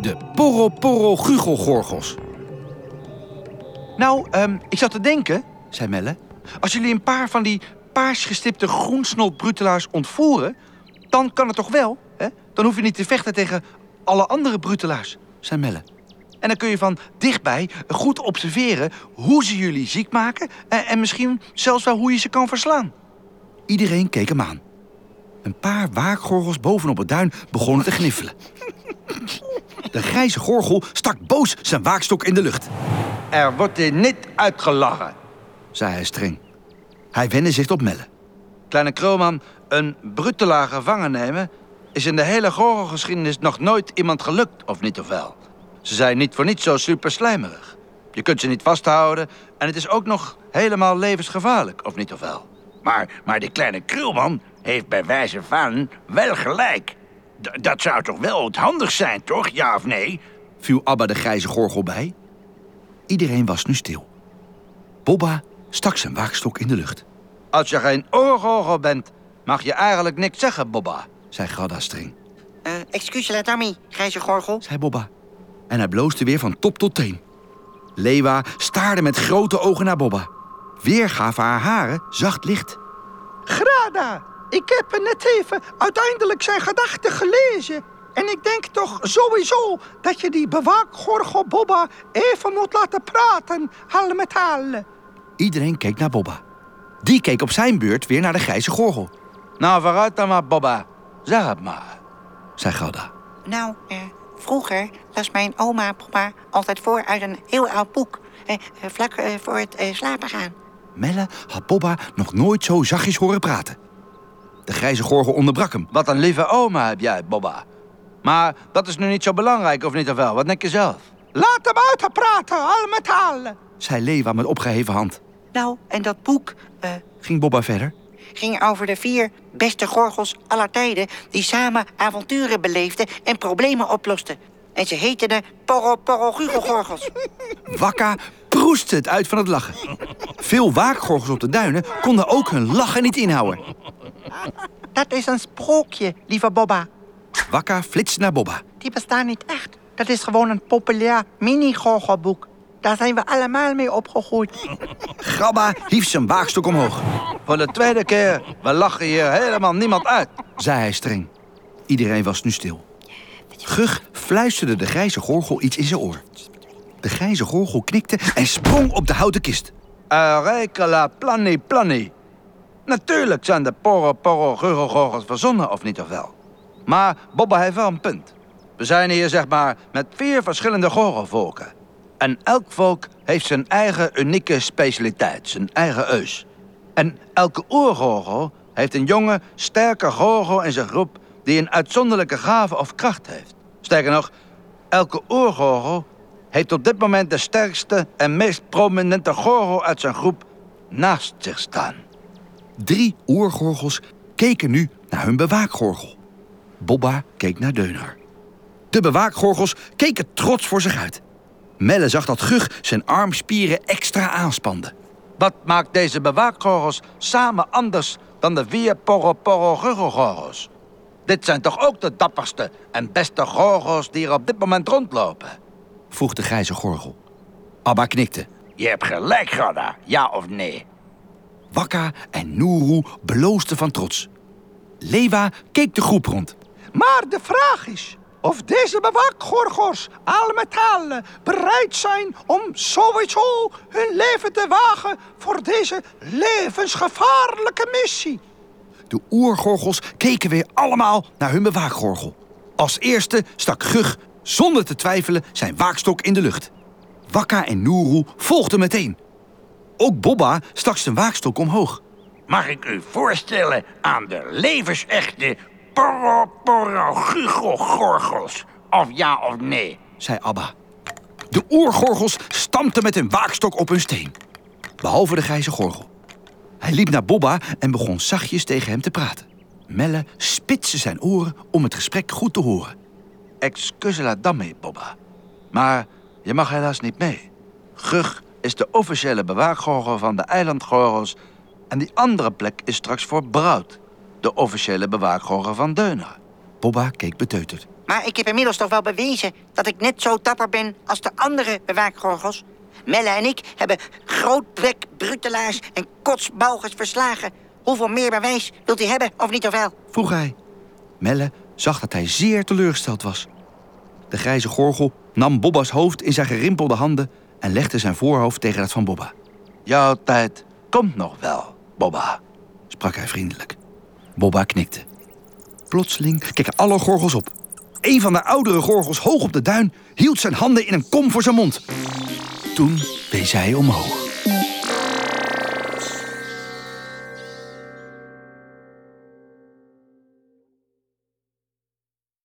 De Porro-Porro-Gugelgorgels. Nou, ik zat te denken, Zei Melle. als jullie een paar van die paarsgestipte groensnolbrutelaars ontvoeren, dan kan het toch wel, hè? Dan hoef je niet te vechten tegen alle andere brutelaars. Zei Melle. En dan kun je van dichtbij goed observeren hoe ze jullie ziek maken en misschien zelfs wel hoe je ze kan verslaan. Iedereen keek hem aan. Een paar waakgorgels bovenop het duin begonnen te gniffelen. De grijze gorgel stak boos zijn waakstok in de lucht. Er wordt hier niet uitgelachen. Zei hij streng. Hij wendde zich tot Melle. Kleine Krulman, een brutelaar gevangen nemen is in de hele gorgelgeschiedenis nog nooit iemand gelukt, of niet of wel. Ze zijn niet voor niets zo super slijmerig. Je kunt ze niet vasthouden en het is ook nog helemaal levensgevaarlijk, of niet of wel. Maar die kleine Krulman heeft bij wijze van wel gelijk. Dat zou toch wel het handig zijn, toch? Ja of nee? Viel Abba de grijze gorgel bij. Iedereen was nu stil. Bobba stak zijn waakstok in de lucht. Als je geen oorgorgel bent, mag je eigenlijk niks zeggen, Bobba. Zei Gadda streng. Excuus, Latami, grijze gorgel. Zei Bobba. En hij bloosde weer van top tot teen. Lewa staarde met grote ogen naar Bobba. Weer gaven haar haren zacht licht. Grada, ik heb net even uiteindelijk zijn gedachten gelezen. En ik denk toch sowieso dat je die bewaakgorgel Bobba even moet laten praten, hal met hal. Iedereen keek naar Bobba. Die keek op zijn beurt weer naar de grijze gorgel. Nou, vooruit dan maar, Bobba. Zeg het maar. Zei Gadda. Nou, vroeger las mijn oma Bobba altijd voor uit een heel oud boek. Vlak voor het slapen gaan. Melle had Bobba nog nooit zo zachtjes horen praten. De grijze gorgel onderbrak hem. Wat een lieve oma heb jij, Bobba. Maar dat is nu niet zo belangrijk, of niet of wel? Wat denk je zelf? Laat hem uitpraten, hal met hal. Zei Lewa met opgeheven hand. Nou, en dat boek Ging Bobba verder. ging over de 4 beste gorgels aller tijden die samen avonturen beleefden en problemen oplosten. En ze heten de Porro-Porro-Gugelgorgels. Wakka proestte het uit van het lachen. Veel waakgorgels op de duinen konden ook hun lachen niet inhouden. Dat is een sprookje, lieve Bobba. Wakka flitste naar Bobba. Die bestaan niet echt. Dat is gewoon een populair mini-gorgelboek. Daar zijn we allemaal mee opgegroeid. Gabba hief zijn waakstok omhoog. Voor de tweede keer, we lachen hier helemaal niemand uit. Zei hij streng. Iedereen was nu stil. Gug fluisterde de grijze gorgel iets in zijn oor. De grijze gorgel knikte en sprong op de houten kist. Rekela planni planni. Natuurlijk zijn de Porro-Porro-Gugelgorgels verzonnen, of niet of wel. Maar Bobba heeft wel een punt. We zijn hier, zeg maar, met 4 verschillende gorgelvolken. En elk volk heeft zijn eigen unieke specialiteit, zijn eigen eus. En elke oergorgel heeft een jonge, sterke gorgel in zijn groep die een uitzonderlijke gave of kracht heeft. Sterker nog, elke oergorgel heeft op dit moment de sterkste en meest prominente gorgel uit zijn groep naast zich staan. 3 oergorgels keken nu naar hun bewaakgorgel. Bobba keek naar Deunar. De bewaakgorgels keken trots voor zich uit. Melle zag dat Gug zijn armspieren extra aanspande. Wat maakt deze bewaakgorgels samen anders dan de 4 Porro-Porro-Gugelgorgels? Dit zijn toch ook de dapperste en beste gorgels die er op dit moment rondlopen? Vroeg de grijze gorgel. Abba knikte. Je hebt gelijk, Gadda. Ja of nee? Wakka en Noeroe bloosden van trots. Lewa keek de groep rond. Maar de vraag is of deze bewaakgorgels al met al bereid zijn om sowieso hun leven te wagen voor deze levensgevaarlijke missie. De oergorgels keken weer allemaal naar hun bewaakgorgel. Als eerste stak Gug zonder te twijfelen zijn waakstok in de lucht. Wakka en Noeroe volgden meteen. Ook Bobba stak zijn waakstok omhoog. Mag ik u voorstellen aan de levensechte Porro-Porro-Gugelgorgels? Of ja of nee? Zei Abba. De oergorgels stampten met hun waakstok op hun steen. Behalve de grijze gorgel. Hij liep naar Bobba en begon zachtjes tegen hem te praten. Melle spitste zijn oren om het gesprek goed te horen. Excuse la dame, Bobba. Maar je mag helaas niet mee. Gug is de officiële bewaakgorgel van de eilandgorgels en die andere plek is straks voor Brout, de officiële bewaakgorgel van Deunar. Bobba keek beteuterd. Maar ik heb inmiddels toch wel bewezen dat ik net zo dapper ben als de andere bewaakgorgels. Melle en ik hebben grootbek, brutelaars en kotsbalgers verslagen. Hoeveel meer bewijs wilt u hebben, of niet of wel? Vroeg hij. Melle zag dat hij zeer teleurgesteld was. De grijze gorgel nam Bobba's hoofd in zijn gerimpelde handen en legde zijn voorhoofd tegen dat van Bobba. Jouw tijd komt nog wel, Bobba. Sprak hij vriendelijk. Bobba knikte. Plotseling keken alle gorgels op. Een van de oudere gorgels hoog op de duin hield zijn handen in een kom voor zijn mond. Toen wees hij omhoog.